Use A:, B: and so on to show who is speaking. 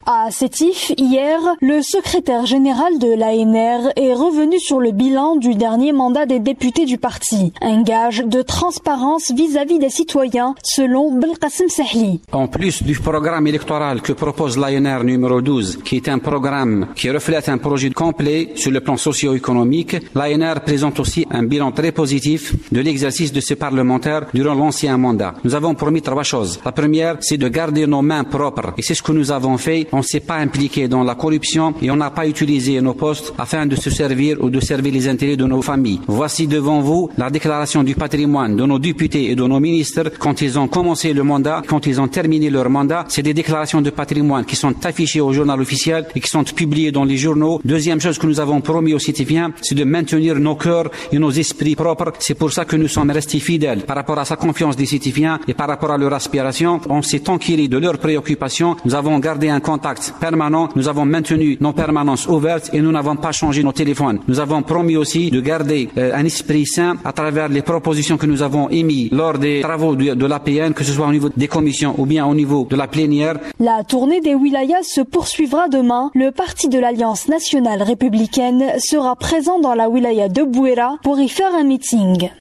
A: À Sétif, hier, le secrétaire général de l'ANR est revenu sur le bilan du dernier mandat des députés du parti. Un gage de transparence vis-à-vis des citoyens, selon Belkacem Sahli.
B: En plus du programme électoral que propose l'ANR numéro 12, qui est un programme qui reflète un projet complet sur le plan socio-économique, l'ANR présente aussi un bilan très positif de l'exercice de ses parlementaires durant l'ancien mandat. Nous avons promis 3 choses. La première, c'est de garder nos mains propres. Et c'est ce que nous avons fait. On ne s'est pas impliqué dans la corruption et on n'a pas utilisé nos postes afin de se servir ou de servir les intérêts de nos familles. Voici devant vous la déclaration du patrimoine de nos députés et de nos ministres quand ils ont commencé le mandat, quand ils ont terminé leur mandat. C'est des déclarations de patrimoine qui sont affichées au journal officiel et qui sont publiées dans les journaux. Deuxième chose que nous avons promis aux citoyens, c'est de maintenir nos cœurs et nos esprits propres. C'est pour ça que nous sommes restés fidèles par rapport à sa confiance des citoyens et par rapport à leur aspiration. On s'est enquéré de leurs préoccupations. Nous avons gardé un contact permanent. Nous avons maintenu nos permanences ouvertes et nous n'avons pas changé nos téléphones. Nous avons promis aussi de garder un esprit sain à travers les propositions que nous avons émises lors des travaux de l'APN, que ce soit au niveau des commissions ou bien au niveau de la plénière.
A: La tournée des wilayas se poursuivra demain. Le parti de l'Alliance nationale républicaine sera présent dans la wilaya de Bouéra pour y faire un meeting.